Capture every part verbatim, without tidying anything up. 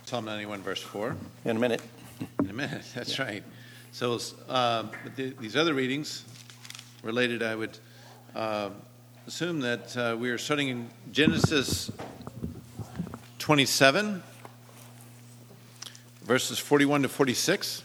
Psalm ninety-one, verse four. In a minute. In a minute, that's yeah. right. So uh, the, these other readings related, I would uh, assume that uh, we are starting in Genesis twenty-seven, verses forty-one to forty-six.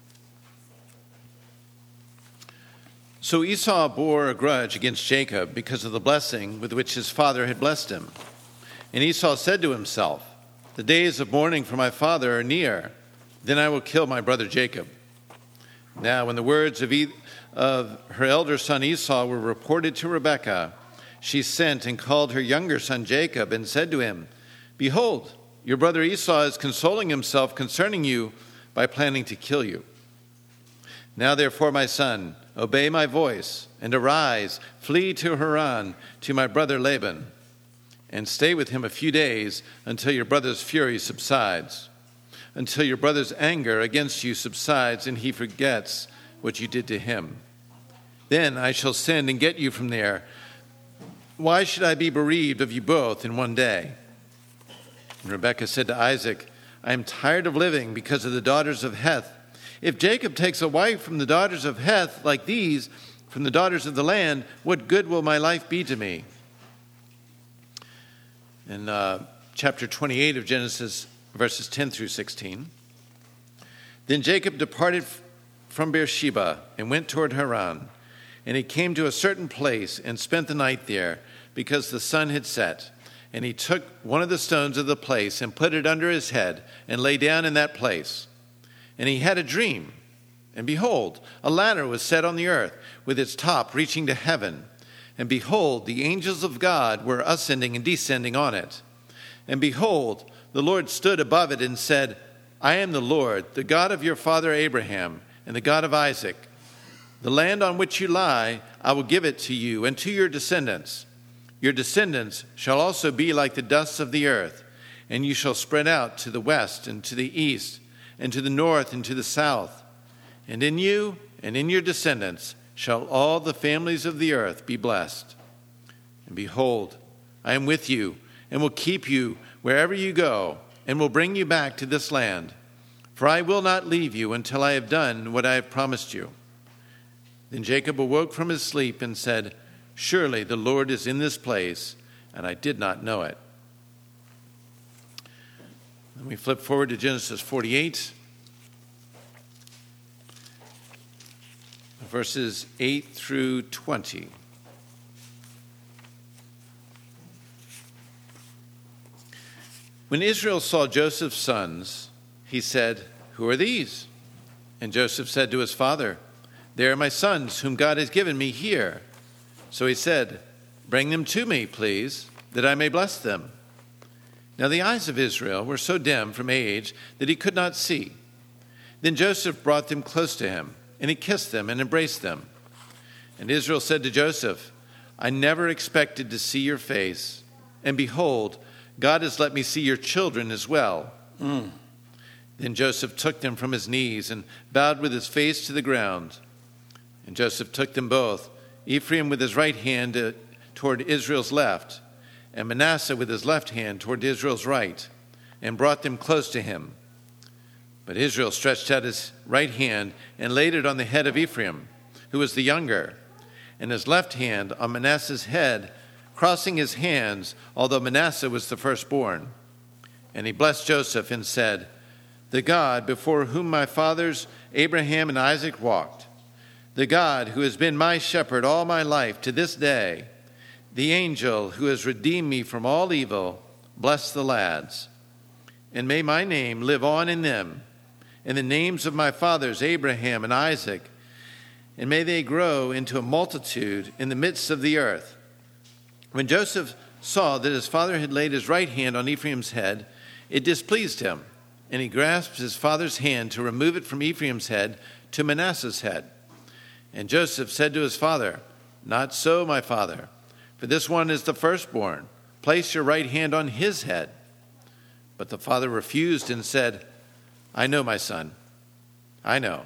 So Esau bore a grudge against Jacob because of the blessing with which his father had blessed him. And Esau said to himself, "The days of mourning for my father are near. Then I will kill my brother Jacob." Now, when the words of, e- of her elder son Esau were reported to Rebekah, she sent and called her younger son Jacob and said to him, "Behold, your brother Esau is consoling himself concerning you by planning to kill you. Now, therefore, my son, obey my voice and arise, flee to Haran to my brother Laban, and stay with him a few days until your brother's fury subsides, until your brother's anger against you subsides and he forgets what you did to him. Then I shall send and get you from there. Why should I be bereaved of you both in one day?" And Rebekah said to Isaac, "I am tired of living because of the daughters of Heth. If Jacob takes a wife from the daughters of Heth like these, from the daughters of the land, what good will my life be to me?" In uh, chapter twenty-eight of Genesis, verses ten through sixteen. Then Jacob departed from Beersheba and went toward Haran. And he came to a certain place and spent the night there, because the sun had set. And he took one of the stones of the place and put it under his head and lay down in that place. And he had a dream. And behold, a ladder was set on the earth, with its top reaching to heaven. And behold, the angels of God were ascending and descending on it. And behold, the Lord stood above it and said, "I am the Lord, the God of your father Abraham, and the God of Isaac. The land on which you lie, I will give it to you and to your descendants. Your descendants shall also be like the dust of the earth, and you shall spread out to the west and to the east, and to the north and to the south. And in you and in your descendants shall all the families of the earth be blessed. And behold, I am with you and will keep you wherever you go, and will bring you back to this land. For I will not leave you until I have done what I have promised you." Then Jacob awoke from his sleep and said, "Surely the Lord is in this place, and I did not know it." Then we flip forward to Genesis forty-eight, verses eight through twenty. When Israel saw Joseph's sons, he said, "Who are these?" And Joseph said to his father, "They are my sons, whom God has given me here." So he said, "Bring them to me, please, that I may bless them." Now the eyes of Israel were so dim from age that he could not see. Then Joseph brought them close to him, and he kissed them and embraced them. And Israel said to Joseph, "I never expected to see your face, and behold, God has let me see your children as well." Mm. Then Joseph took them from his knees and bowed with his face to the ground. And Joseph took them both, Ephraim with his right hand uh, toward Israel's left, and Manasseh with his left hand toward Israel's right, and brought them close to him. But Israel stretched out his right hand and laid it on the head of Ephraim, who was the younger, and his left hand on Manasseh's head, crossing his hands, although Manasseh was the firstborn. And he blessed Joseph and said, "The God before whom my fathers Abraham and Isaac walked, the God who has been my shepherd all my life to this day, the angel who has redeemed me from all evil, bless the lads. And may my name live on in them, and the names of my fathers Abraham and Isaac, and may they grow into a multitude in the midst of the earth." When Joseph saw that his father had laid his right hand on Ephraim's head, it displeased him, and he grasped his father's hand to remove it from Ephraim's head to Manasseh's head. And Joseph said to his father, "Not so, my father, for this one is the firstborn. Place your right hand on his head." But the father refused and said, "I know, my son, I know.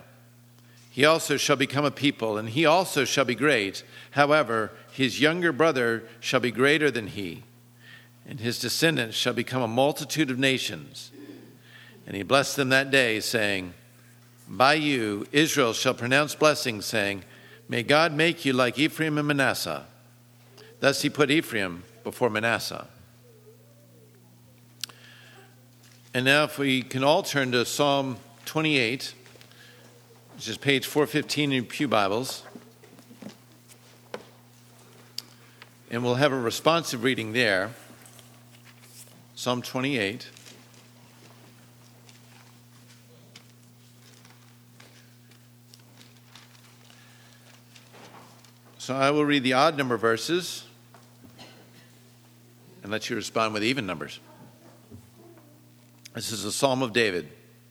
He also shall become a people, and he also shall be great. However, his younger brother shall be greater than he, and his descendants shall become a multitude of nations. And he blessed them that day, saying, by you Israel shall pronounce blessings, saying, may God make you like Ephraim and Manasseh. Thus he put Ephraim before Manasseh. And now if we can all turn to Psalm twenty-eight, which is page four fifteen in your Pew Bibles. And we'll have a responsive reading there. Psalm twenty-eight. So I will read the odd number verses and let you respond with even numbers. This is a Psalm of David.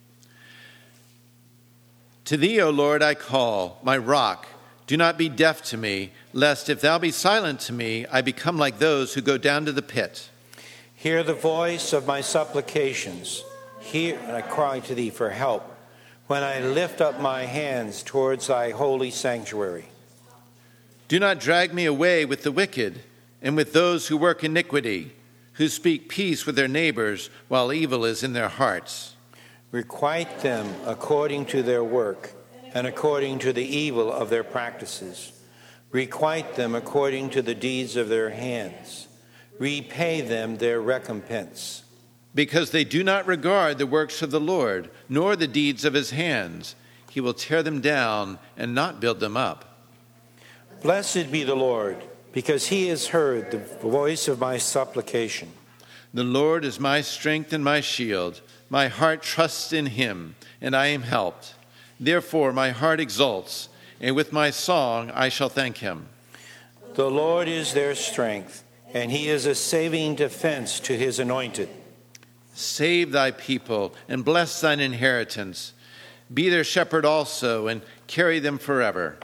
To thee, O Lord, I call, my rock. Do not be deaf to me, lest if thou be silent to me, I become like those who go down to the pit. Hear the voice of my supplications. Hear, and I cry to thee for help when I lift up my hands towards thy holy sanctuary. Do not drag me away with the wicked and with those who work iniquity, who speak peace with their neighbors while evil is in their hearts. Requite them according to their work and according to the evil of their practices. Requite them according to the deeds of their hands. Repay them their recompense. Because they do not regard the works of the Lord, nor the deeds of his hands. He will tear them down and not build them up. Blessed be the Lord, because he has heard the voice of my supplication. The Lord is my strength and my shield. My heart trusts in him, and I am helped. Therefore my heart exults, and with my song I shall thank him. The Lord is their strength, and he is a saving defense to his anointed. Save thy people, and bless thine inheritance. Be their shepherd also, and carry them forever.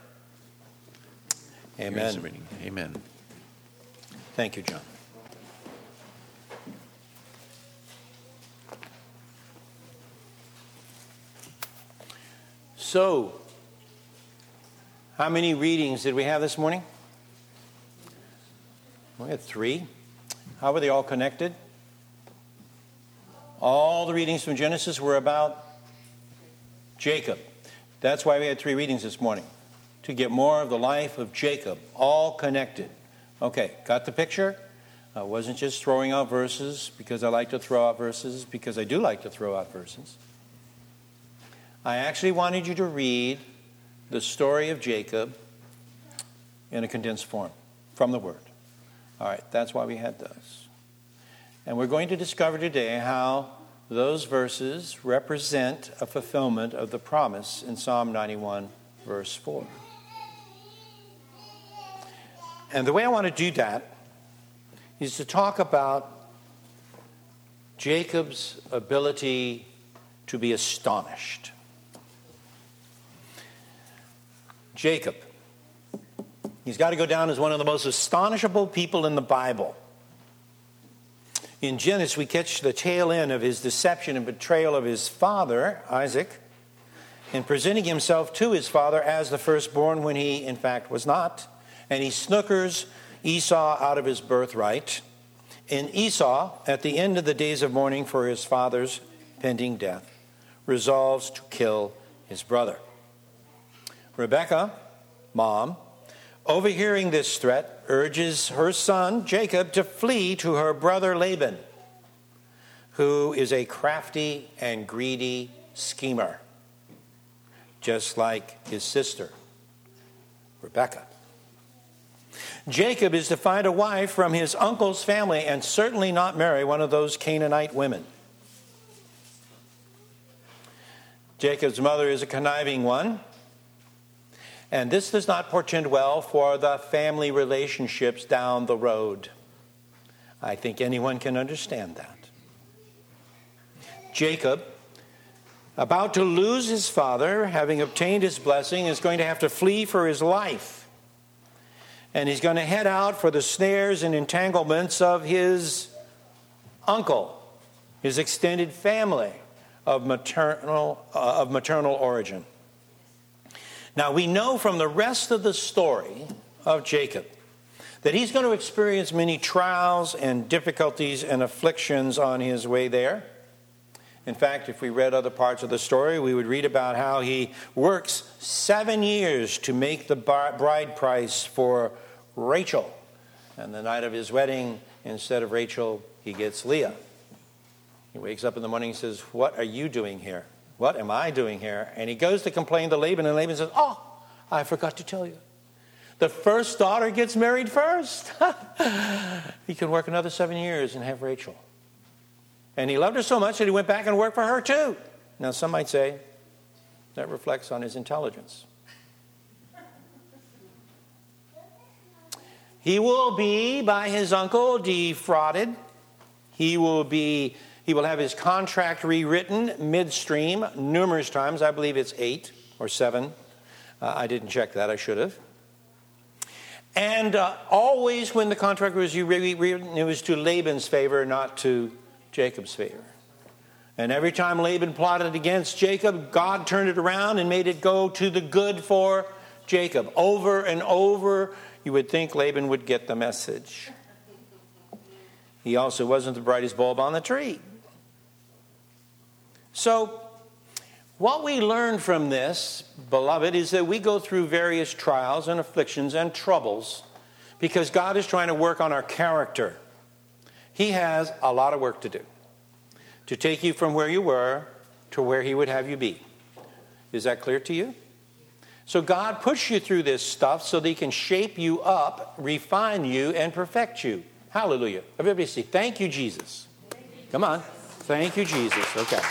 Amen. Amen. Thank you, John. So, how many readings did we have this morning? We had three. How were they all connected? All the readings from Genesis were about Jacob. That's why we had three readings this morning, to get more of the life of Jacob, all connected. Okay, got the picture? I wasn't just throwing out verses because I like to throw out verses, because I do like to throw out verses. I actually wanted you to read the story of Jacob in a condensed form from the Word. All right, that's why we had those. And we're going to discover today how those verses represent a fulfillment of the promise in Psalm ninety-one, verse four. And the way I want to do that is to talk about Jacob's ability to be astonished. Jacob, he's got to go down as one of the most astonishable people in the Bible. In Genesis, we catch the tail end of his deception and betrayal of his father, Isaac, in presenting himself to his father as the firstborn when he, in fact, was not. And he snookers Esau out of his birthright. And Esau, at the end of the days of mourning for his father's pending death, resolves to kill his brother. Rebekah, mom, overhearing this threat, urges her son, Jacob, to flee to her brother Laban, who is a crafty and greedy schemer, just like his sister, Rebekah. Jacob is to find a wife from his uncle's family and certainly not marry one of those Canaanite women. Jacob's mother is a conniving one, and this does not portend well for the family relationships down the road. I think anyone can understand that. Jacob, about to lose his father, having obtained his blessing, is going to have to flee for his life. And he's going to head out for the snares and entanglements of his uncle, his extended family of maternal, uh, of maternal origin. Now, we know from the rest of the story of Jacob that he's going to experience many trials and difficulties and afflictions on his way there. In fact, if we read other parts of the story, we would read about how he works seven years to make the bride price for Rachel. And the night of his wedding, instead of Rachel, he gets Leah. He wakes up in the morning and says, "What are you doing here? What am I doing here?" And he goes to complain to Laban, and Laban says, "Oh, I forgot to tell you. The first daughter gets married first." He can work another seven years and have Rachel. And he loved her so much that he went back and worked for her too. Now, some might say that reflects on his intelligence. He will be, by his uncle, defrauded. He will be, he will have his contract rewritten midstream numerous times. I believe it's eight or seven. Uh, I didn't check that. I should have. And uh, always when the contract was rewritten, it was to Laban's favor, not to Jacob's favor. And every time Laban plotted against Jacob, God turned it around and made it go to the good for Jacob. Over and over, you would think Laban would get the message. He also wasn't the brightest bulb on the tree. So, what we learn from this, beloved, is that we go through various trials and afflictions and troubles because God is trying to work on our character. He has a lot of work to do to take you from where you were to where he would have you be. Is that clear to you? So God puts you through this stuff so that he can shape you up, refine you, and perfect you. Hallelujah. Everybody say, "Thank you, Jesus." Come on. Thank you, Jesus. Okay.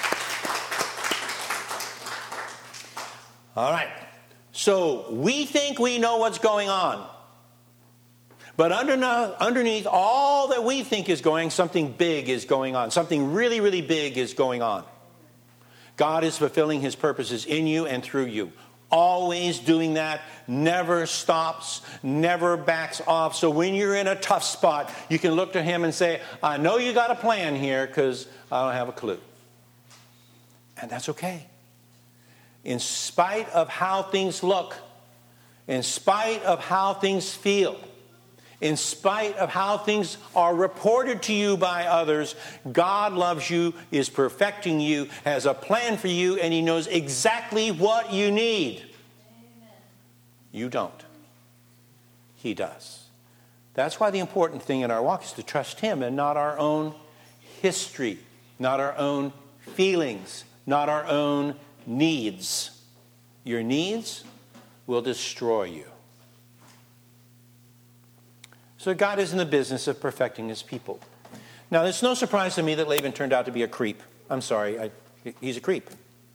All right. So we think we know what's going on. But underneath all that we think is going, something big is going on. Something really, really big is going on. God is fulfilling his purposes in you and through you. Always doing that, never stops, never backs off. So when you're in a tough spot, you can look to him and say, "I know you got a plan here because I don't have a clue." And that's okay. In spite of how things look, in spite of how things feel, in spite of how things are reported to you by others, God loves you, is perfecting you, has a plan for you, and he knows exactly what you need. Amen. You don't. He does. That's why the important thing in our walk is to trust him and not our own history, not our own feelings, not our own needs. Your needs will destroy you. So God is in the business of perfecting his people. Now, it's no surprise to me that Laban turned out to be a creep. I'm sorry, I, he's a creep.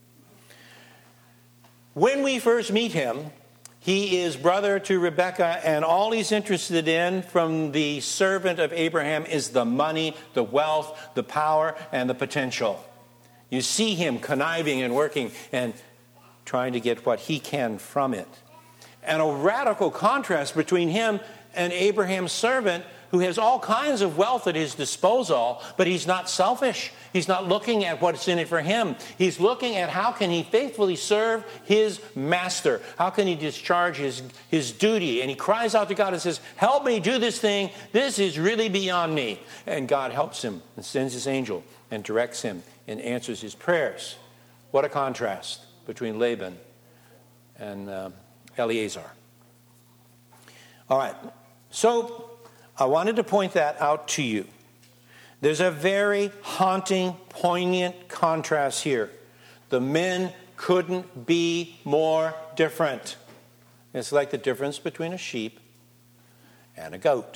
When we first meet him, he is brother to Rebekah, and all he's interested in from the servant of Abraham is the money, the wealth, the power, and the potential. You see him conniving and working and trying to get what he can from it. And a radical contrast between him and Abraham's servant, who has all kinds of wealth at his disposal, but he's not selfish. He's not looking at what's in it for him. He's looking at how can he faithfully serve his master. How can he discharge his, his duty? And he cries out to God and says, "Help me do this thing. This is really beyond me." And God helps him and sends his angel and directs him and answers his prayers. What a contrast between Laban and uh, Eleazar. All right. So I wanted to point that out to you. There's a very haunting, poignant contrast here. The men couldn't be more different. It's like the difference between a sheep and a goat.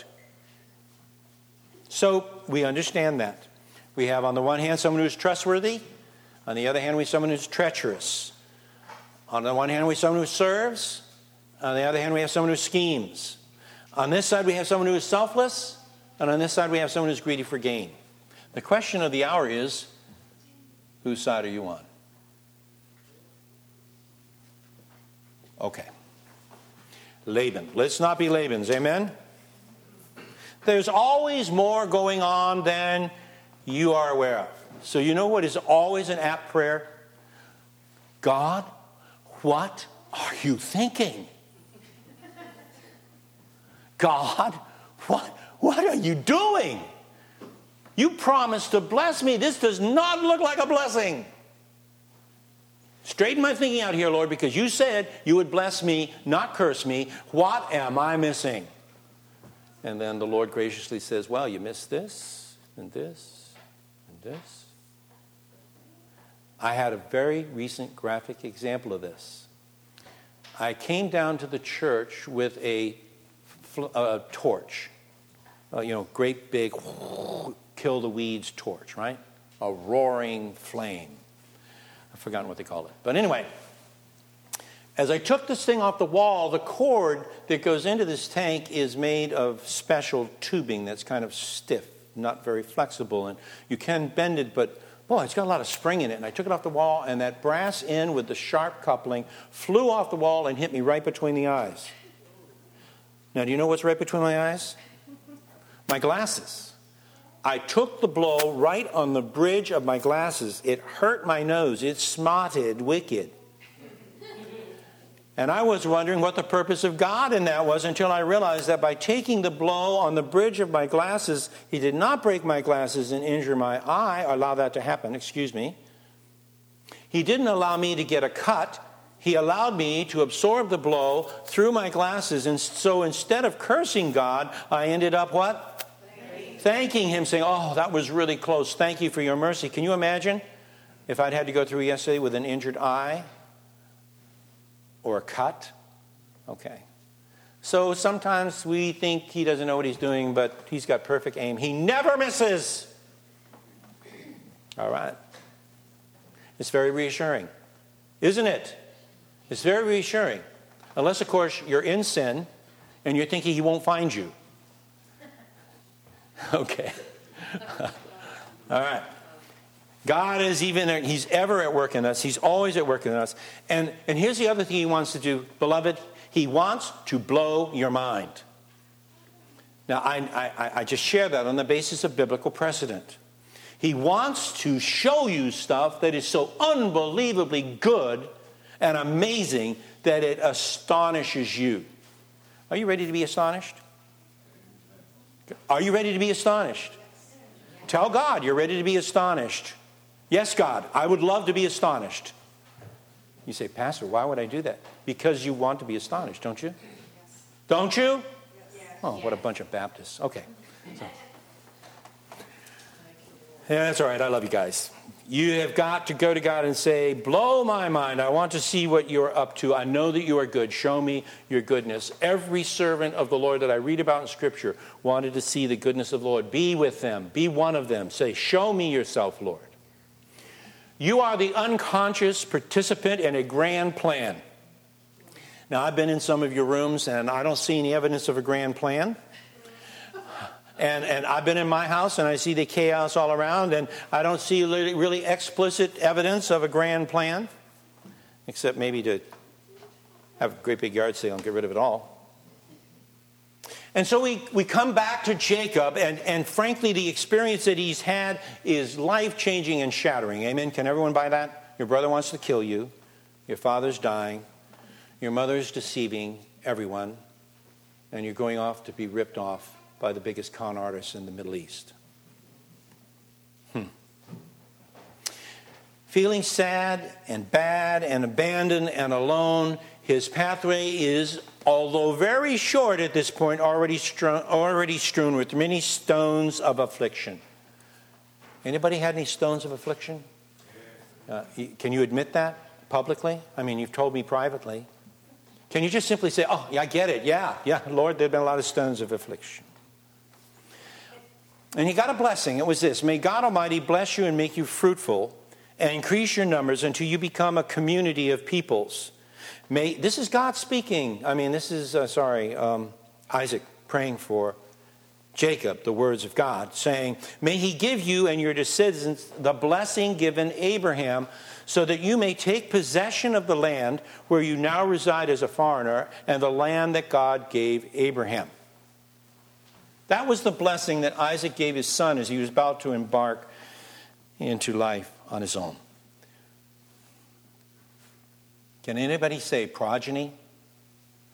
So we understand that. We have on the one hand someone who's trustworthy. On the other hand, we have someone who's treacherous. On the one hand, we have someone who serves. On the other hand, we have someone who schemes. On this side, we have someone who is selfless, and on this side, we have someone who's greedy for gain. The question of the hour is, whose side are you on? Okay. Laban. Let's not be Laban's, amen? There's always more going on than you are aware of. So you know what is always an apt prayer? God, what are you thinking? God, what, what are you doing? You promised to bless me. This does not look like a blessing. Straighten my thinking out here, Lord, because you said you would bless me, not curse me. What am I missing? And then the Lord graciously says, well, you missed this and this and this. I had a very recent graphic example of this. I came down to the church with a, a torch, uh, you know, great big kill the weeds torch, right? A roaring flame. I've forgotten what they call it. But anyway, as I took this thing off the wall, the cord that goes into this tank is made of special tubing that's kind of stiff, not very flexible. And you can bend it, but boy, it's got a lot of spring in it. And I took it off the wall, and that brass end with the sharp coupling flew off the wall and hit me right between the eyes. Now, do you know what's right between my eyes? My glasses. I took the blow right on the bridge of my glasses. It hurt my nose. It smarted wicked. And I was wondering what the purpose of God in that was until I realized that by taking the blow on the bridge of my glasses, he did not break my glasses and injure my eye, or allow that to happen, excuse me. He didn't allow me to get a cut. He allowed me to absorb the blow through my glasses. And so instead of cursing God, I ended up what? Thanking, Thanking him, saying, oh, that was really close. Thank you for your mercy. Can you imagine if I'd had to go through yesterday with an injured eye? Or a cut? Okay. So sometimes we think he doesn't know what he's doing, but he's got perfect aim. He never misses. All right. It's very reassuring, isn't it? It's very reassuring. Unless, of course, you're in sin and you're thinking he won't find you. Okay. All right. God is even, he's ever at work in us. He's always at work in us. And, and here's the other thing he wants to do, beloved. He wants to blow your mind. Now, I, I, I just share that on the basis of biblical precedent. He wants to show you stuff that is so unbelievably good and amazing that it astonishes you. Are you ready to be astonished? Are you ready to be astonished? Tell God you're ready to be astonished. Yes, God, I would love to be astonished. You say, Pastor, why would I do that? Because you want to be astonished, don't you? Yes. Don't you? Yes. Oh, what a bunch of Baptists. Okay. So. Yeah, that's all right. I love you guys. You have got to go to God and say, blow my mind. I want to see what you're up to. I know that you are good. Show me your goodness. Every servant of the Lord that I read about in Scripture wanted to see the goodness of the Lord. Be with them. Be one of them. Say, show me yourself, Lord. You are the unconscious participant in a grand plan. Now, I've been in some of your rooms, and I don't see any evidence of a grand plan. And, and I've been in my house, and I see the chaos all around, and I don't see really, really explicit evidence of a grand plan, except maybe to have a great big yard sale and get rid of it all. And so we, we come back to Jacob, and, and frankly, the experience that he's had is life-changing and shattering. Amen? Can everyone buy that? Your brother wants to kill you. Your father's dying. Your mother's deceiving everyone. And you're going off to be ripped off by the biggest con artists in the Middle East. Hmm. Feeling sad and bad and abandoned and alone, his pathway is, although very short at this point, already strewn, already strewn with many stones of affliction. Anybody had any stones of affliction? Uh, can you admit that publicly? I mean, you've told me privately. Can you just simply say, oh, yeah, I get it. Yeah, yeah, Lord, there have been a lot of stones of affliction. And he got a blessing. It was this: may God Almighty bless you and make you fruitful and increase your numbers until you become a community of peoples. May, this is God speaking. I mean, this is, uh, sorry, um, Isaac praying for Jacob, the words of God, saying, may he give you and your descendants the blessing given Abraham, so that you may take possession of the land where you now reside as a foreigner, and the land that God gave Abraham. That was the blessing that Isaac gave his son as he was about to embark into life on his own. Can anybody say progeny?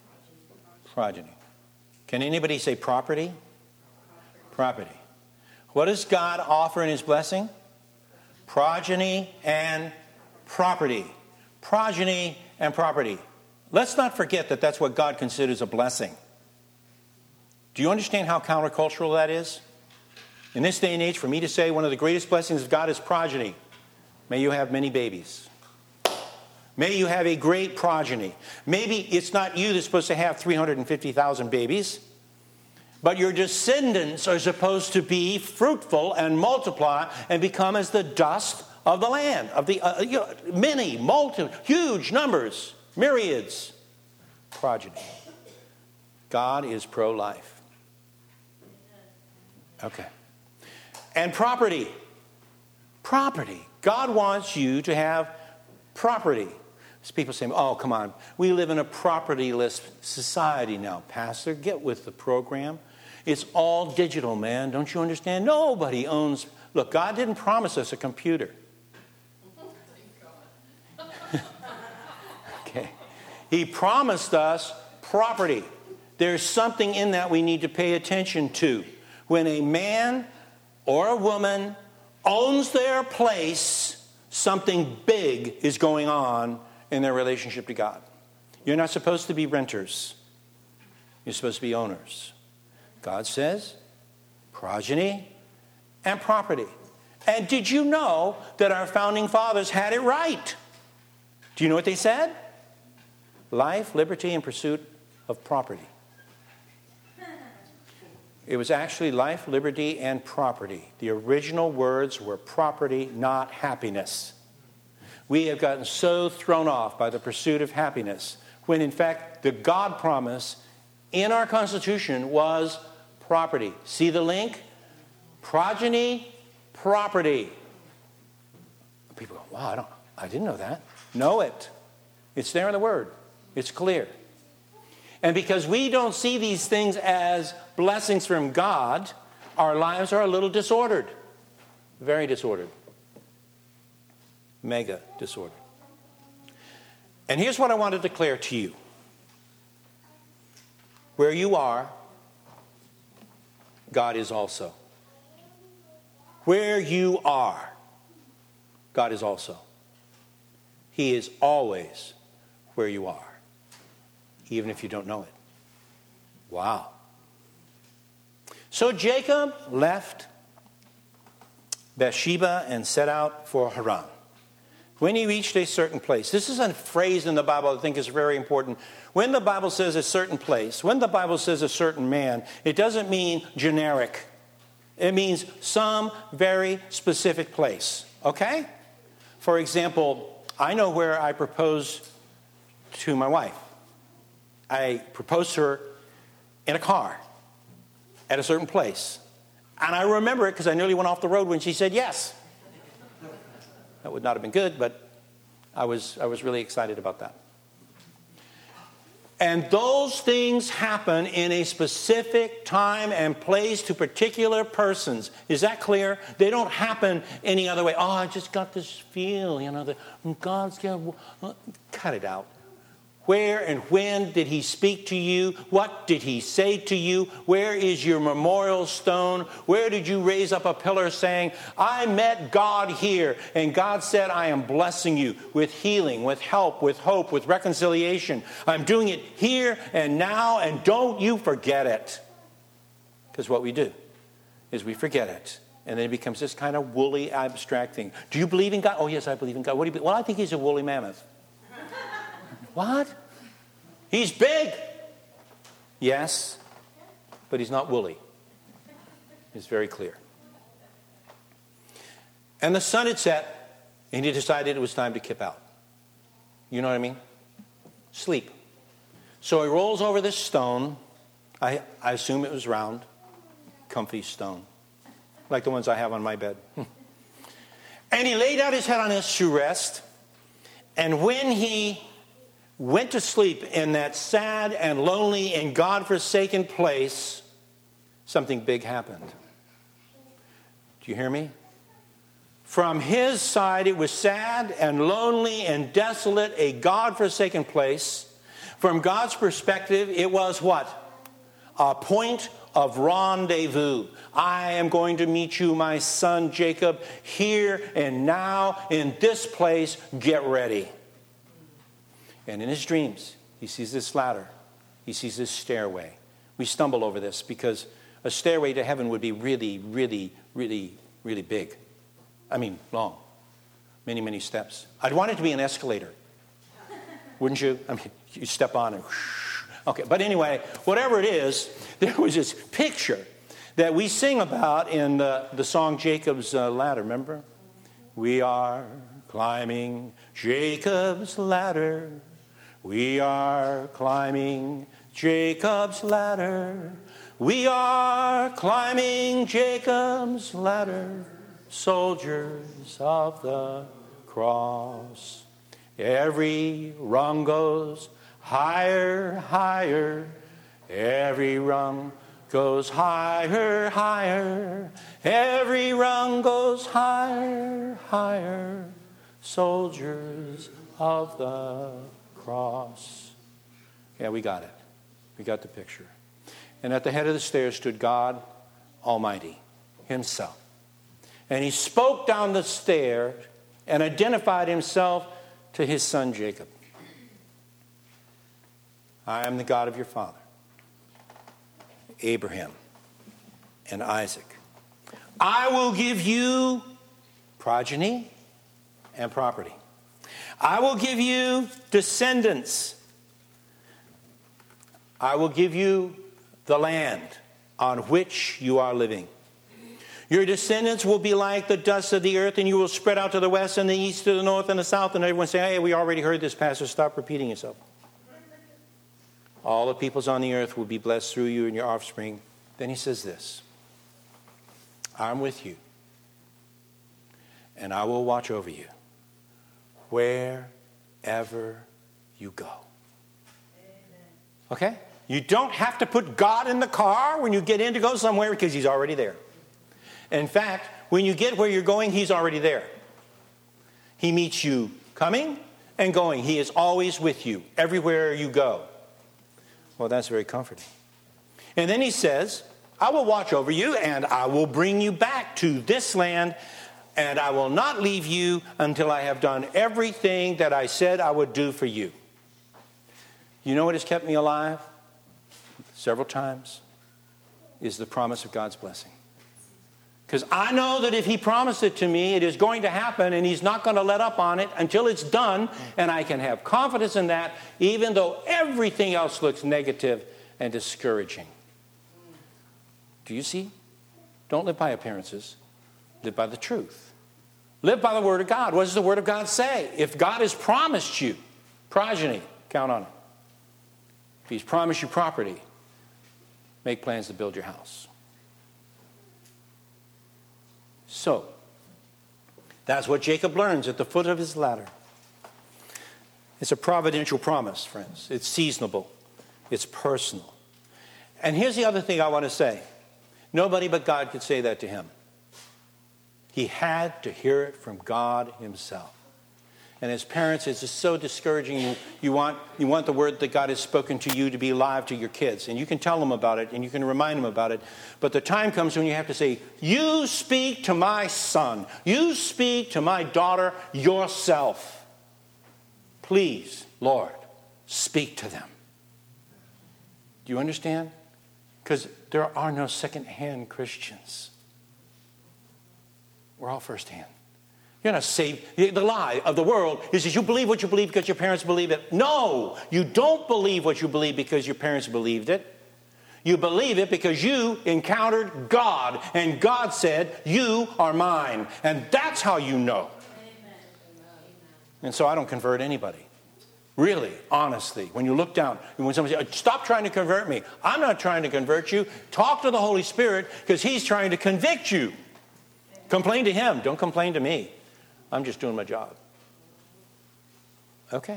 Progeny. Can anybody say property? Property. What does God offer in his blessing? Progeny and property. Progeny and property. Let's not forget that that's what God considers a blessing. Do you understand how countercultural that is? In this day and age, for me to say one of the greatest blessings of God is progeny. May you have many babies. May you have a great progeny. Maybe it's not you that's supposed to have three hundred fifty thousand babies, but your descendants are supposed to be fruitful and multiply and become as the dust of the land, of the uh, you know, many, multi, huge numbers, myriads. Progeny. God is pro-life. Okay. And property. Property. God wants you to have property. So people say, oh, come on. We live in a propertyless society now. Pastor, get with the program. It's all digital, man. Don't you understand? Nobody owns. Look, God didn't promise us a computer. Okay. He promised us property. There's something in that we need to pay attention to. When a man or a woman owns their place, something big is going on in their relationship to God. You're not supposed to be renters. You're supposed to be owners. God says progeny and property. And did you know that our founding fathers had it right? Do you know what they said? Life, liberty, and pursuit of property. It was actually life, liberty, and property. The original words were property, not happiness. We have gotten so thrown off by the pursuit of happiness, when in fact the God promise in our Constitution was property. See the link? Progeny, property. People go, wow, I don't, I didn't know that. Know it. It's there in the Word. It's clear. And because we don't see these things as blessings from God, our lives are a little disordered. Very disordered. Mega disordered. And here's what I want to declare to you. Where you are, God is also. Where you are, God is also. He is always where you are, even if you don't know it. Wow. So Jacob left Bathsheba and set out for Haran. When he reached a certain place, this is a phrase in the Bible I think is very important. When the Bible says a certain place, when the Bible says a certain man, it doesn't mean generic. It means some very specific place. Okay? For example, I know where I proposed to my wife. I proposed to her in a car at a certain place. And I remember it because I nearly went off the road when she said yes. That would not have been good, but I was, I was really excited about that. And those things happen in a specific time and place to particular persons. Is that clear? They don't happen any other way. Oh, I just got this feel, you know, that God's going to... Cut it out. Where and when did he speak to you? What did he say to you? Where is your memorial stone? Where did you raise up a pillar saying, I met God here, and God said, I am blessing you with healing, with help, with hope, with reconciliation. I'm doing it here and now, and don't you forget it. Because what we do is we forget it. And then it becomes this kind of woolly, abstract thing. Do you believe in God? Oh, yes, I believe in God. What do you believe? Well, I think he's a woolly mammoth. What? He's big. Yes, but he's not woolly. It's very clear. And the sun had set, and he decided it was time to kip out. You know what I mean? Sleep. So he rolls over this stone. I, I assume it was round, comfy stone, like the ones I have on my bed. And he laid out his head on his to rest. And when he went to sleep in that sad and lonely and God-forsaken place, something big happened. Do you hear me? From his side, it was sad and lonely and desolate, a God-forsaken place. From God's perspective, it was what? A point of rendezvous. I am going to meet you, my son Jacob, here and now in this place. Get ready. And in his dreams, he sees this ladder. He sees this stairway. We stumble over this because a stairway to heaven would be really, really, really, really big. I mean, long. Many, many steps. I'd want it to be an escalator. Wouldn't you? I mean, you step on and whoosh. Okay, but anyway, whatever it is, there was this picture that we sing about in the, the song Jacob's uh, Ladder, remember? We are climbing Jacob's ladder. We are climbing Jacob's ladder. We are climbing Jacob's ladder. Soldiers of the cross. Every rung goes higher, higher. Every rung goes higher, higher. Every rung goes higher, higher. Soldiers of the cross. Yeah, we got it. We got the picture. And at the head of the stairs stood God Almighty himself. And he spoke down the stair and identified himself to his son Jacob. I am the God of your father, Abraham and Isaac. I will give you progeny and property. I will give you descendants. I will give you the land on which you are living. Your descendants will be like the dust of the earth, and you will spread out to the west and the east, to the north and the south. And everyone say, hey, we already heard this, Pastor. Stop repeating yourself. All the peoples on the earth will be blessed through you and your offspring. Then he says this, I'm with you, and I will watch over you wherever you go. Okay? You don't have to put God in the car when you get in to go somewhere because he's already there. In fact, when you get where you're going, he's already there. He meets you coming and going. He is always with you everywhere you go. Well, that's very comforting. And then he says, I will watch over you and I will bring you back to this land, and I will not leave you until I have done everything that I said I would do for you. You know what has kept me alive several times? Is the promise of God's blessing. Because I know that if he promised it to me, it is going to happen, and he's not going to let up on it until it's done, and I can have confidence in that, even though everything else looks negative and discouraging. Do you see? Don't live by appearances. Live by the truth. Live by the Word of God. What does the Word of God say? If God has promised you progeny, count on it. If he's promised you property, make plans to build your house. So, that's what Jacob learns at the foot of his ladder. It's a providential promise, friends. It's seasonable. It's personal. And here's the other thing I want to say. Nobody but God could say that to him. He had to hear it from God himself. And as parents, it's just so discouraging. You, you, want, you want the word that God has spoken to you to be alive to your kids. And you can tell them about it, and you can remind them about it. But the time comes when you have to say, you speak to my son. You speak to my daughter yourself. Please, Lord, speak to them. Do you understand? Because there are no second-hand Christians. We're all first-hand. You're not saved. The lie of the world is that you believe what you believe because your parents believe it. No, you don't believe what you believe because your parents believed it. You believe it because you encountered God, and God said, you are mine. And that's how you know. Amen. And so I don't convert anybody. Really, honestly, when you look down, when somebody says, stop trying to convert me. I'm not trying to convert you. Talk to the Holy Spirit because he's trying to convict you. Complain to him. Don't complain to me. I'm just doing my job. Okay.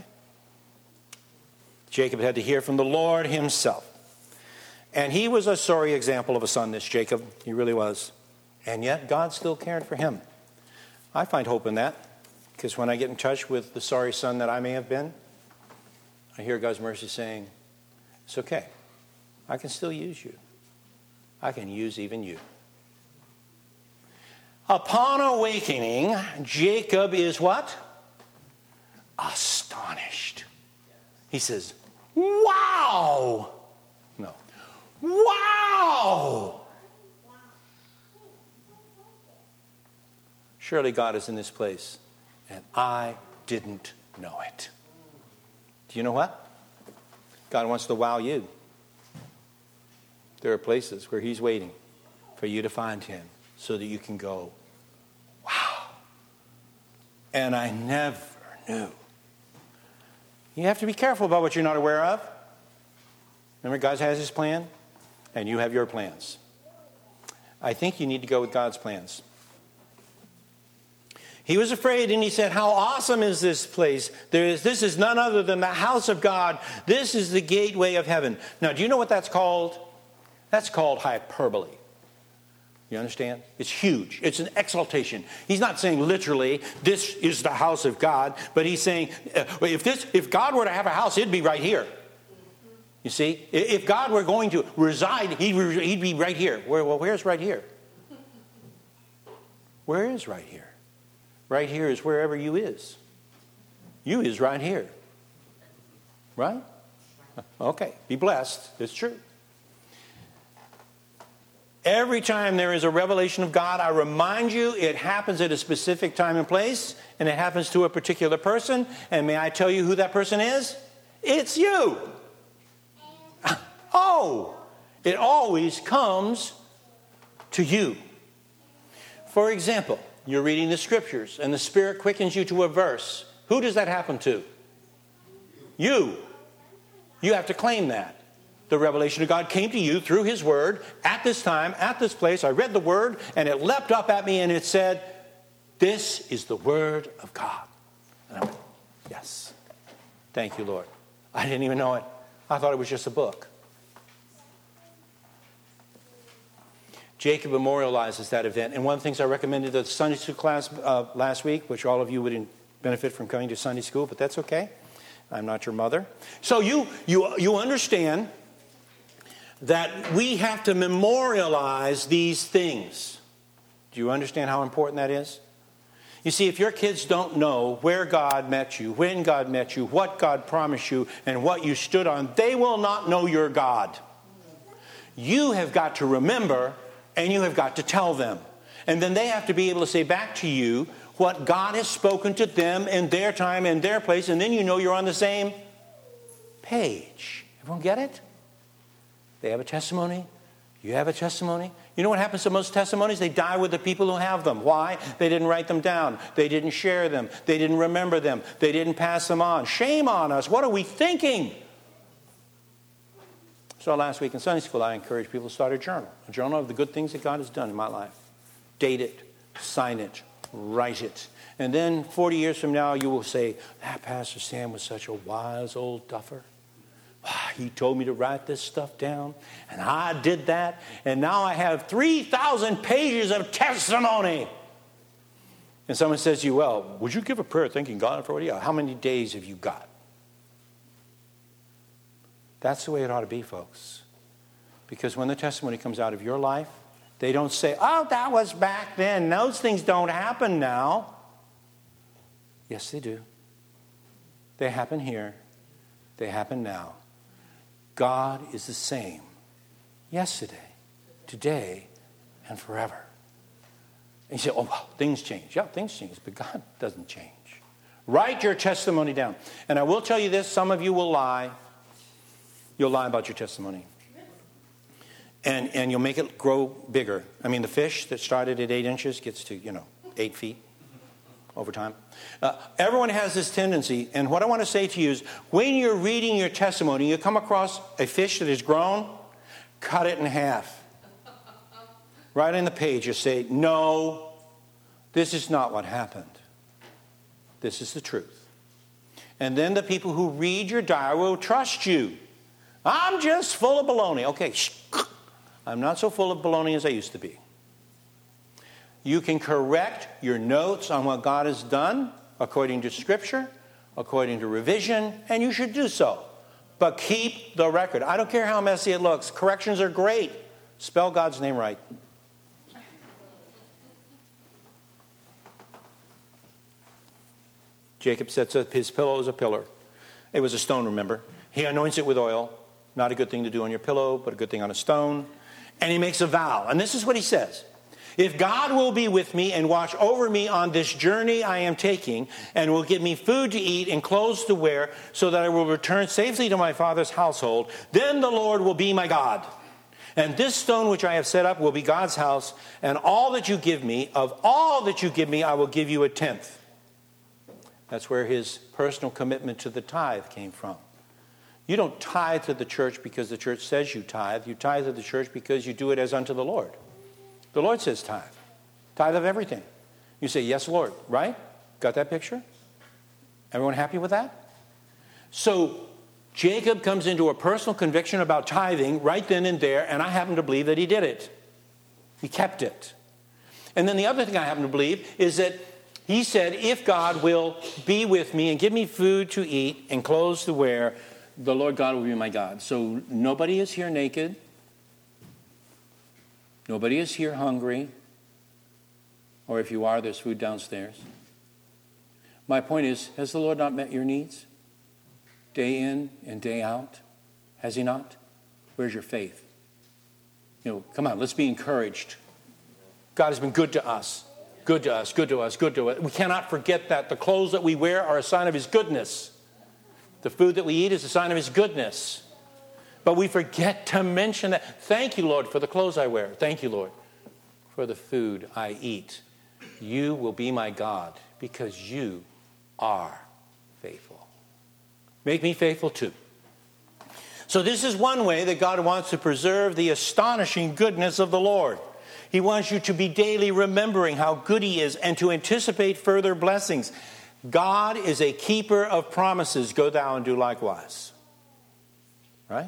Jacob had to hear from the Lord himself. And he was a sorry example of a son, this Jacob. He really was. And yet, God still cared for him. I find hope in that. Because when I get in touch with the sorry son that I may have been, I hear God's mercy saying, it's okay. I can still use you. I can use even you. Upon awakening, Jacob is what? Astonished. He says, wow. No. Wow. Surely God is in this place, and I didn't know it. Do you know what? God wants to wow you. There are places where he's waiting for you to find him so that you can go, wow. And I never knew. You have to be careful about what you're not aware of. Remember, God has his plan, and you have your plans. I think you need to go with God's plans. He was afraid, and he said, how awesome is this place? There is, this is none other than the house of God. This is the gateway of heaven. Now, do you know what that's called? That's called hyperbole. You understand? It's huge. It's an exaltation. He's not saying literally, this is the house of God, but he's saying, if this, if God were to have a house, it'd be right here. You see? If God were going to reside, he'd be right here. Where, well, where's right here? Where is right here? Right here is wherever you is. You is right here. Right? Okay. Be blessed. It's true. Every time there is a revelation of God, I remind you it happens at a specific time and place, and it happens to a particular person. And may I tell you who that person is? It's you. Oh, it always comes to you. For example, you're reading the scriptures and the Spirit quickens you to a verse. Who does that happen to? You. You have to claim that. The revelation of God came to you through his word at this time, at this place. I read the word and it leapt up at me and it said, this is the word of God. And I went, yes. Thank you, Lord. I didn't even know it. I thought it was just a book. Jacob memorializes that event. And one of the things I recommended the Sunday school class uh, last week, which all of you would benefit from coming to Sunday school, but that's okay. I'm not your mother. So you you you understand that we have to memorialize these things. Do you understand how important that is? You see, if your kids don't know where God met you, when God met you, what God promised you, and what you stood on, they will not know your God. You have got to remember, and you have got to tell them. And then they have to be able to say back to you what God has spoken to them in their time and their place, and then you know you're on the same page. Everyone get it? They have a testimony. You have a testimony. You know what happens to most testimonies? They die with the people who have them. Why? They didn't write them down. They didn't share them. They didn't remember them. They didn't pass them on. Shame on us. What are we thinking? So last week in Sunday school, I encouraged people to start a journal. A journal of the good things that God has done in my life. Date it. Sign it. Write it. And then forty years from now, you will say, that Pastor Sam was such a wise old duffer. He told me to write this stuff down, and I did that, and now I have three thousand pages of testimony. And someone says to you, well, would you give a prayer thanking God for what you got? How many days have you got? That's the way it ought to be, folks. Because when the testimony comes out of your life, they don't say, oh, that was back then. Those things don't happen now. Yes, they do. They happen here. They happen now. God is the same yesterday, today, and forever. And you say, oh, well, things change. Yeah, things change, but God doesn't change. Write your testimony down. And I will tell you this, some of you will lie. You'll lie about your testimony. And and you'll make it grow bigger. I mean, the fish that started at eight inches gets to, you know, eight feet over time. Uh, everyone has this tendency, and what I want to say to you is, when you're reading your testimony, you come across a fish that has grown, cut it in half. Right on the page, you say, no, this is not what happened. This is the truth. And then the people who read your diary will trust you. I'm just full of baloney. Okay, shh. I'm not so full of baloney as I used to be. You can correct your notes on what God has done according to Scripture, according to revision, and you should do so. But keep the record. I don't care how messy it looks. Corrections are great. Spell God's name right. Jacob sets up his pillow as a pillar. It was a stone, remember. He anoints it with oil. Not a good thing to do on your pillow, but a good thing on a stone. And he makes a vow. And this is what he says. If God will be with me and watch over me on this journey I am taking, and will give me food to eat and clothes to wear, so that I will return safely to my father's household, then the Lord will be my God. And this stone which I have set up will be God's house, and all that you give me, of all that you give me, I will give you a tenth. That's where his personal commitment to the tithe came from. You don't tithe to the church because the church says you tithe. You tithe to the church because you do it as unto the Lord. The Lord says tithe. Tithe of everything. You say, yes, Lord. Right? Got that picture? Everyone happy with that? So Jacob comes into a personal conviction about tithing right then and there, and I happen to believe that he did it. He kept it. And then the other thing I happen to believe is that he said, if God will be with me and give me food to eat and clothes to wear, the Lord God will be my God. So nobody is here naked. Nobody is here hungry. Or if you are, there's food downstairs. My point is, has the Lord not met your needs? Day in and day out? Has he not? Where's your faith? You know, come on, let's be encouraged. God has been good to us. Good to us, good to us, good to us. We cannot forget that. The clothes that we wear are a sign of his goodness. The food that we eat is a sign of his goodness. But we forget to mention that. Thank you, Lord, for the clothes I wear. Thank you, Lord, for the food I eat. You will be my God because you are faithful. Make me faithful too. So this is one way that God wants to preserve the astonishing goodness of the Lord. He wants you to be daily remembering how good he is and to anticipate further blessings. God is a keeper of promises. Go thou and do likewise. Right?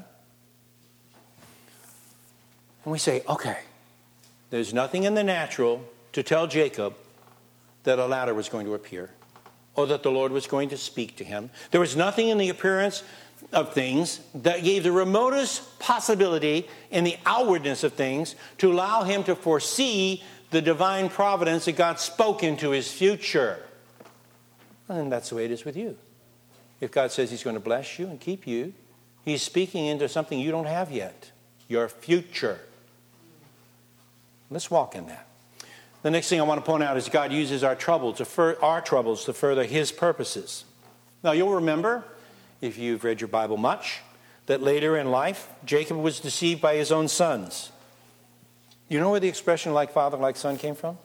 And we say, okay, there's nothing in the natural to tell Jacob that a ladder was going to appear or that the Lord was going to speak to him. There was nothing in the appearance of things that gave the remotest possibility in the outwardness of things to allow him to foresee the divine providence that God spoke into his future. And that's the way it is with you. If God says he's going to bless you and keep you, he's speaking into something you don't have yet, your future. Let's walk in that. The next thing I want to point out is God uses our troubles to fur- our troubles to further his purposes. Now you'll remember, if you've read your Bible much, that later in life, Jacob was deceived by his own sons. You know where the expression like father, like son came from?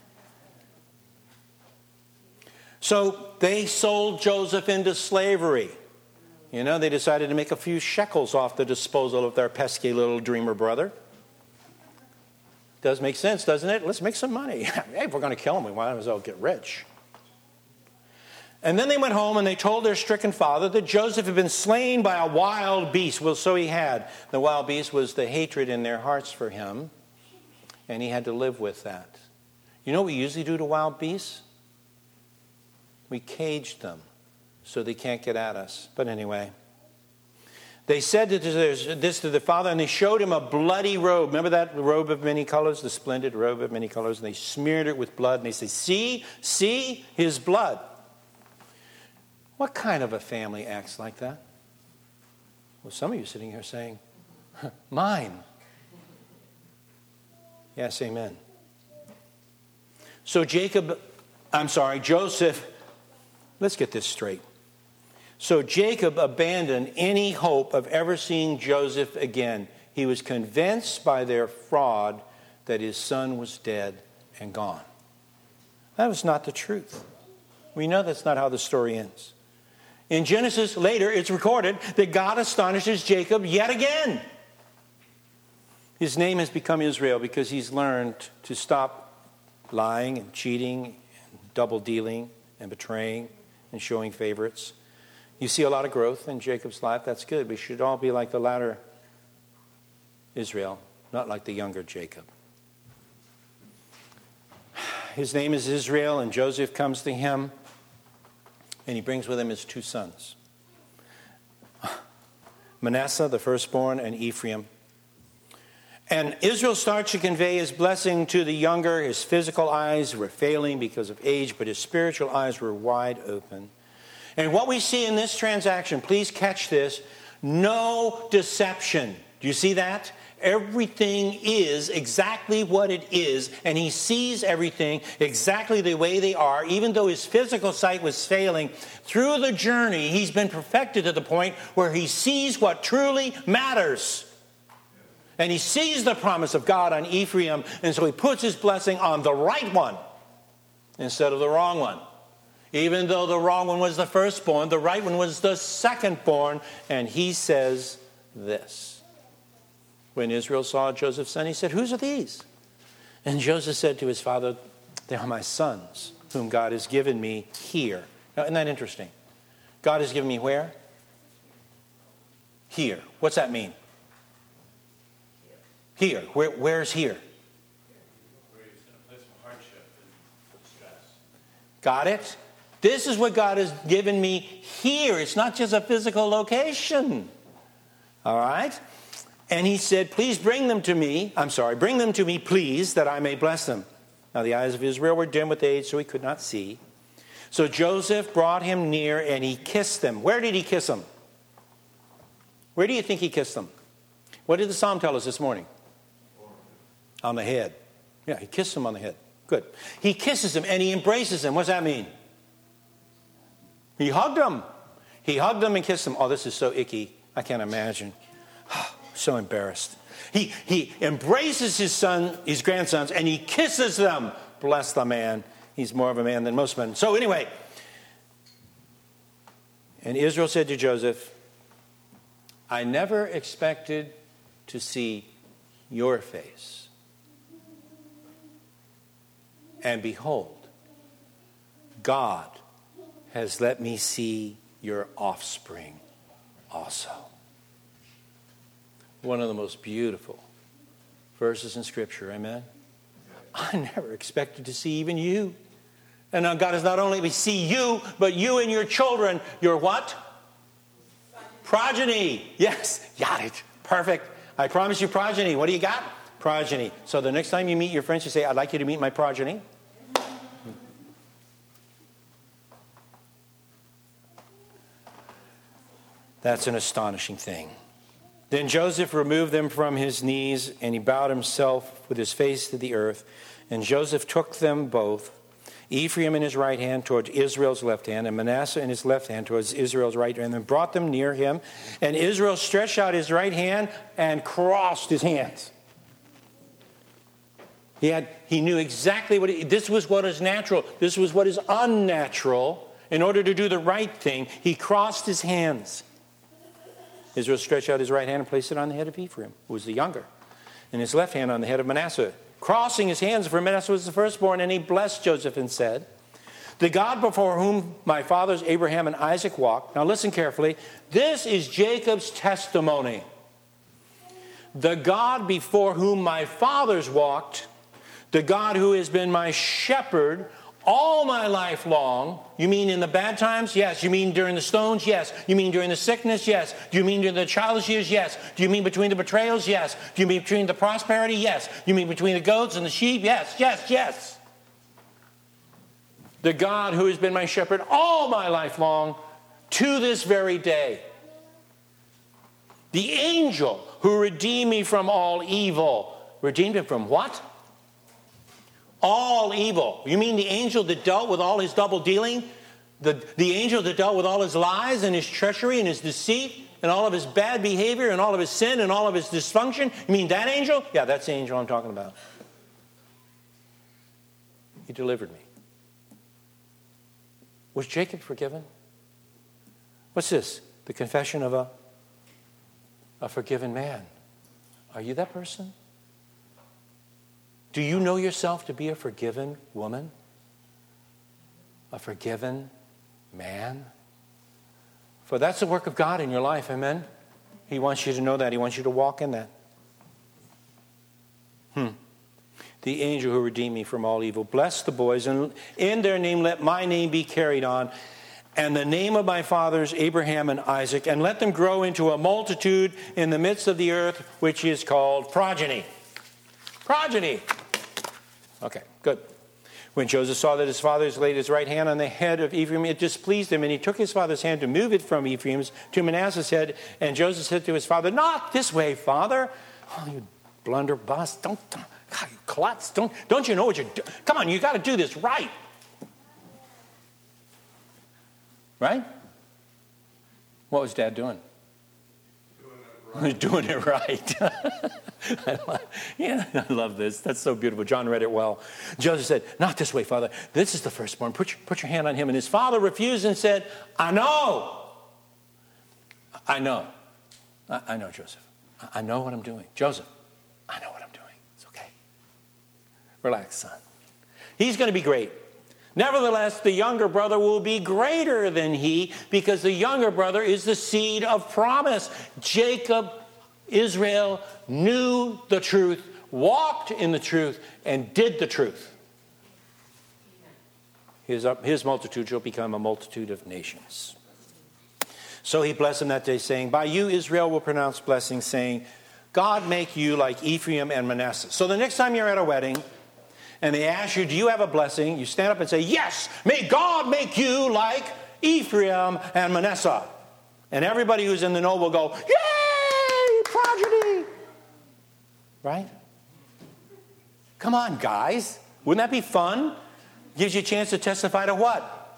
So they sold Joseph into slavery. You know, they decided to make a few shekels off the disposal of their pesky little dreamer brother. Does make sense, doesn't it? Let's make some money. Hey, if we're going to kill him, we might as well get rich. And then they went home and they told their stricken father that Joseph had been slain by a wild beast. Well, so he had. The wild beast was the hatred in their hearts for him. And he had to live with that. You know what we usually do to wild beasts? We cage them so they can't get at us. But anyway, they said this to the father and they showed him a bloody robe. Remember that robe of many colors? The splendid robe of many colors. And they smeared it with blood. And they say, see, see his blood. What kind of a family acts like that? Well, some of you sitting here saying, mine. Yes, amen. So Jacob, I'm sorry, Joseph, let's get this straight. So Jacob abandoned any hope of ever seeing Joseph again. He was convinced by their fraud that his son was dead and gone. That was not the truth. We know that's not how the story ends. In Genesis, later, it's recorded that God astonishes Jacob yet again. His name has become Israel because he's learned to stop lying and cheating and double dealing and betraying and showing favorites. You see a lot of growth in Jacob's life. That's good. We should all be like the latter Israel, not like the younger Jacob. His name is Israel, and Joseph comes to him. And he brings with him his two sons, Manasseh, the firstborn, and Ephraim. And Israel starts to convey his blessing to the younger. His physical eyes were failing because of age, but his spiritual eyes were wide open. And what we see in this transaction, please catch this, no deception. Do you see that? Everything is exactly what it is, and he sees everything exactly the way they are, even though his physical sight was failing. Through the journey, he's been perfected to the point where he sees what truly matters. And he sees the promise of God on Ephraim, and so he puts his blessing on the right one instead of the wrong one. Even though the wrong one was the firstborn, the right one was the secondborn. And he says this. When Israel saw Joseph's son, he said, "Whose are these?" And Joseph said to his father, "They are my sons, whom God has given me here." Now, isn't that interesting? God has given me where? Here. What's that mean? Here. Where, where's here? Where he's in a place of hardship and distress. Got it? This is what God has given me here. It's not just a physical location. All right? And he said, "Please bring them to me. I'm sorry, bring them to me, please, that I may bless them." Now the eyes of Israel were dim with age, so he could not see. So Joseph brought him near, and he kissed them. Where did he kiss them? Where do you think he kissed them? What did the psalm tell us this morning? On the head. Yeah, he kissed them on the head. Good. He kisses them, and he embraces them. What does that mean? He hugged them. He hugged them and kissed them. Oh, this is so icky. I can't imagine. So embarrassed. He, he embraces his son, his grandsons, and he kisses them. Bless the man. He's more of a man than most men. So anyway, and Israel said to Joseph, "I never expected to see your face. And behold, God has let me see your offspring also." One of the most beautiful verses in Scripture, amen? I never expected to see even you. And now God has not only see you, but you and your children, your what? Progeny. Yes, got it. Perfect. I promise you progeny. What do you got? Progeny. So the next time you meet your friends, you say, "I'd like you to meet my progeny." That's an astonishing thing. Then Joseph removed them from his knees, and he bowed himself with his face to the earth. And Joseph took them both, Ephraim in his right hand towards Israel's left hand, and Manasseh in his left hand towards Israel's right hand, and brought them near him. And Israel stretched out his right hand and crossed his hands. He had, he knew exactly what, he, this was what is natural. This was what is unnatural. In order to do the right thing, he crossed his hands. Israel stretched out his right hand and placed it on the head of Ephraim, who was the younger, and his left hand on the head of Manasseh, crossing his hands, for Manasseh was the firstborn. And he blessed Joseph and said, "The God before whom my fathers Abraham and Isaac walked." Now listen carefully. This is Jacob's testimony. "The God before whom my fathers walked, the God who has been my shepherd all my life long." You mean in the bad times? Yes. You mean during the stones? Yes. You mean during the sickness? Yes. Do you mean during the childish years? Yes. Do you mean between the betrayals? Yes. Do you mean between the prosperity? Yes. Do you mean between the goats and the sheep? Yes, yes, yes. "The God who has been my shepherd all my life long, to this very day. The angel who redeemed me from all evil." Redeemed him from what? All evil. You mean the angel that dealt with all his double dealing? The, the angel that dealt with all his lies and his treachery and his deceit and all of his bad behavior and all of his sin and all of his dysfunction? You mean that angel? Yeah, that's the angel I'm talking about. He delivered me. Was Jacob forgiven? What's this? The confession of a, a forgiven man. Are you that person? Do you know yourself to be a forgiven woman? A forgiven man? For that's the work of God in your life, amen? He wants you to know that. He wants you to walk in that. Hmm. "The angel who redeemed me from all evil. Bless the boys, and in their name let my name be carried on, and the name of my fathers Abraham and Isaac, and let them grow into a multitude in the midst of the earth, which is called progeny." Progeny. Okay, good. When Joseph saw that his father's laid his right hand on the head of Ephraim, it displeased him, and he took his father's hand to move it from Ephraim's to Manasseh's head. And Joseph said to his father, "Not this way, father." Oh, you blunderbuss. Don't, don't God, you klutz. Don't, don't you know what you're doing? Come on, you got to do this right. Right? What was Dad doing? Doing it right. I love, yeah, I love this. That's so beautiful. John read it well. Joseph said, "Not this way, Father. This is the firstborn. Put your, put your hand on him." And his father refused and said, "I know. I know. I, I know, Joseph. I, I know what I'm doing. Joseph, I know what I'm doing. It's okay. Relax, son. He's going to be great. Nevertheless, the younger brother will be greater than he, because the younger brother is the seed of promise." Jacob, Israel, knew the truth, walked in the truth, and did the truth. His, his multitude shall become a multitude of nations. So he blessed him that day, saying, "By you Israel will pronounce blessing, saying, God make you like Ephraim and Manasseh." So the next time you're at a wedding, and they ask you, "Do you have a blessing?" you stand up and say, "Yes, may God make you like Ephraim and Manasseh." And everybody who's in the know will go, "Yay, progeny!" Right? Come on, guys. Wouldn't that be fun? Gives you a chance to testify to what?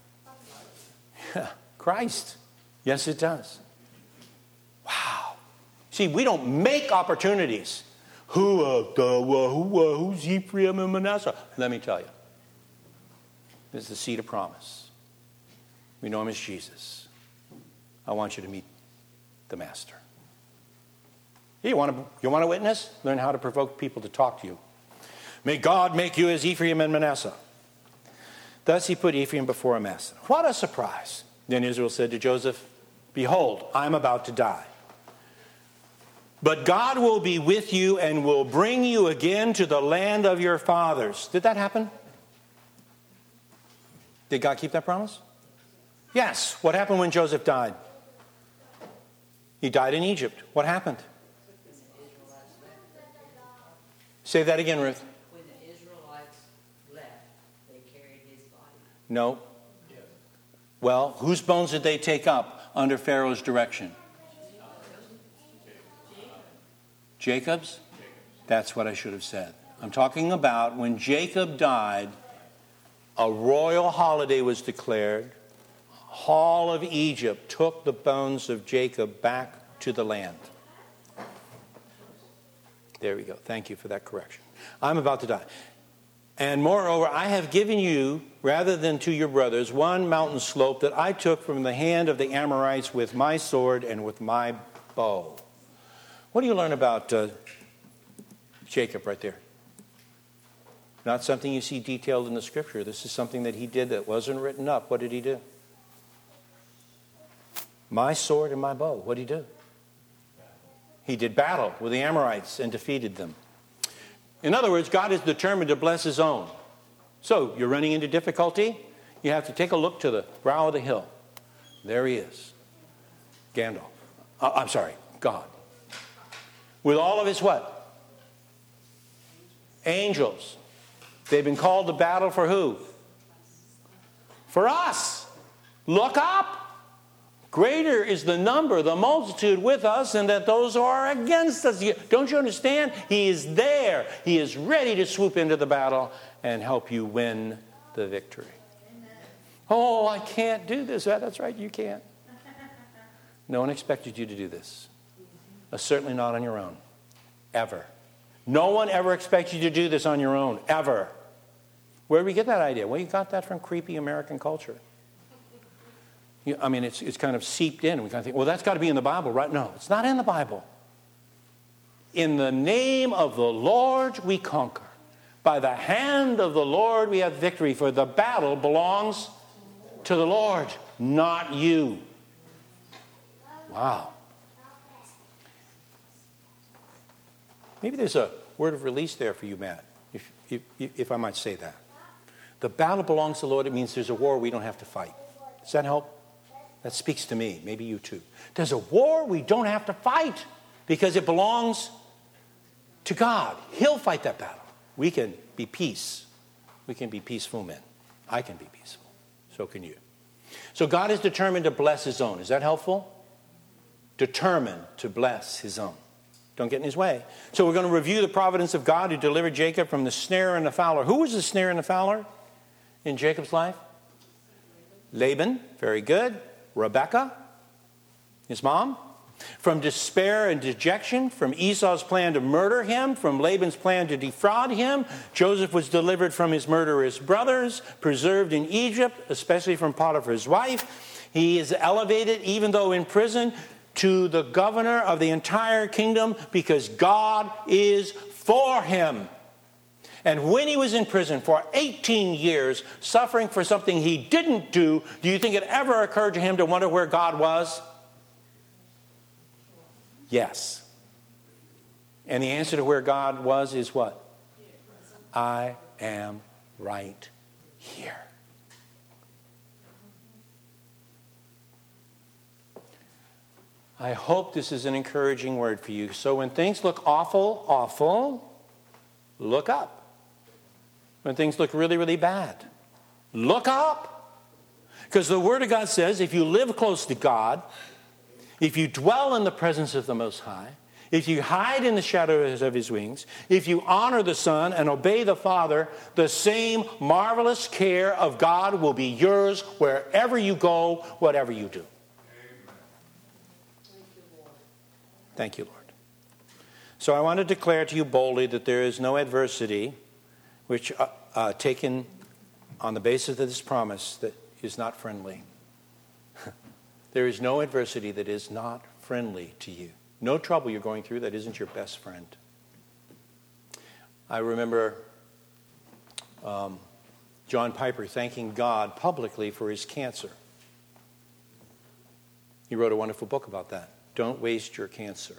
Christ. Yes, it does. Wow. See, we don't make opportunities. Who, uh, the, uh, who, uh, who's Ephraim and Manasseh? Let me tell you. This is the seed of promise. We know him as Jesus. I want you to meet the Master. You want to, you want to witness? Learn how to provoke people to talk to you. May God make you as Ephraim and Manasseh. Thus he put Ephraim before Manasseh. What a surprise. Then Israel said to Joseph, "Behold, I am about to die. But God will be with you and will bring you again to the land of your fathers." Did that happen? Did God keep that promise? Yes. What happened when Joseph died? He died in Egypt. What happened? Say that again, Ruth. When the Israelites left, they carried his body. No. Well, whose bones did they take up under Pharaoh's direction? Jacob's? That's what I should have said. I'm talking about when Jacob died, a royal holiday was declared. All of Egypt took the bones of Jacob back to the land. There we go. Thank you for that correction. I'm about to die. And moreover, I have given you, rather than to your brothers, one mountain slope that I took from the hand of the Amorites with my sword and with my bow. What do you learn about uh, Jacob right there? Not something you see detailed in the scripture. This is something that he did that wasn't written up. What did he do? My sword and my bow. What did he do? He did battle with the Amorites and defeated them. In other words, God is determined to bless his own. So, you're running into difficulty? You have to take a look to the brow of the hill. There he is. Gandalf. Uh, I'm sorry, God. With all of his what? Angels. They've been called to battle for who? For us. Look up. Greater is the number, the multitude with us, than that those who are against us. Don't you understand? He is there. He is ready to swoop into the battle and help you win the victory. Amen. Oh, I can't do this. That's right, you can't. No one expected you to do this. Uh, certainly not on your own. Ever. No one ever expects you to do this on your own. Ever. Where did we get that idea? Well, you got that from creepy American culture. You, I mean, it's, it's kind of seeped in. We kind of think, well, that's got to be in the Bible, right? No, it's not in the Bible. In the name of the Lord we conquer. By the hand of the Lord we have victory, for the battle belongs to the Lord, not you. Wow. Maybe there's a word of release there for you, Matt, if, if, if I might say that. The battle belongs to the Lord. It means there's a war we don't have to fight. Does that help? That speaks to me. Maybe you too. There's a war we don't have to fight because it belongs to God. He'll fight that battle. We can be peace. We can be peaceful men. I can be peaceful. So can you. So God is determined to bless his own. Is that helpful? Determined to bless his own. Don't get in his way. So we're going to review the providence of God who delivered Jacob from the snare and the fowler. Who was the snare and the fowler in Jacob's life? Laban. Very good. Rebekah, his mom. From despair and dejection, from Esau's plan to murder him, from Laban's plan to defraud him, Joseph was delivered from his murderous brothers, preserved in Egypt, especially from Potiphar's wife. He is elevated, even though in prison, to the governor of the entire kingdom because God is for him. And when he was in prison for eighteen years, suffering for something he didn't do, do you think it ever occurred to him to wonder where God was? Yes. And the answer to where God was is what? I am right here. I hope this is an encouraging word for you. So when things look awful, awful, look up. When things look really, really bad, look up. Because the Word of God says if you live close to God, if you dwell in the presence of the Most High, if you hide in the shadows of his wings, if you honor the Son and obey the Father, the same marvelous care of God will be yours wherever you go, whatever you do. Thank you, Lord. So I want to declare to you boldly that there is no adversity which, uh, uh, taken on the basis of this promise, that is not friendly. There is no adversity that is not friendly to you. No trouble you're going through that isn't your best friend. I remember um, John Piper thanking God publicly for his cancer. He wrote a wonderful book about that. Don't waste your cancer.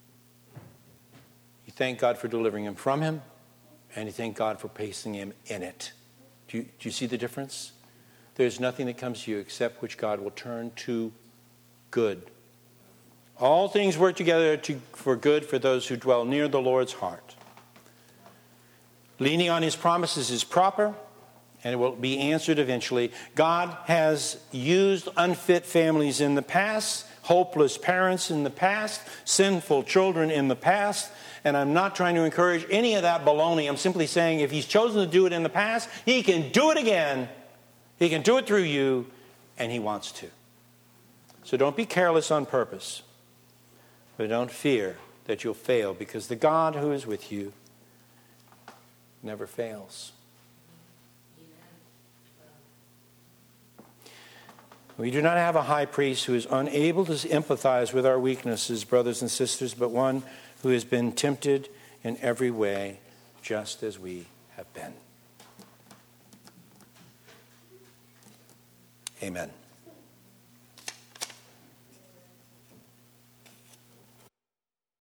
He thanked God for delivering him from him, and he thanked God for placing him in it. Do you, do you see the difference? There's nothing that comes to you except which God will turn to good. All things work together to, for good for those who dwell near the Lord's heart. Leaning on his promises is proper, and it will be answered eventually. God has used unfit families in the past, hopeless parents in the past, sinful children in the past, and I'm not trying to encourage any of that baloney. I'm simply saying if he's chosen to do it in the past, he can do it again. He can do it through you, and he wants to. So don't be careless on purpose, but don't fear that you'll fail, because the God who is with you never fails. We do not have a high priest who is unable to empathize with our weaknesses, brothers and sisters, but one who has been tempted in every way, just as we have been. Amen.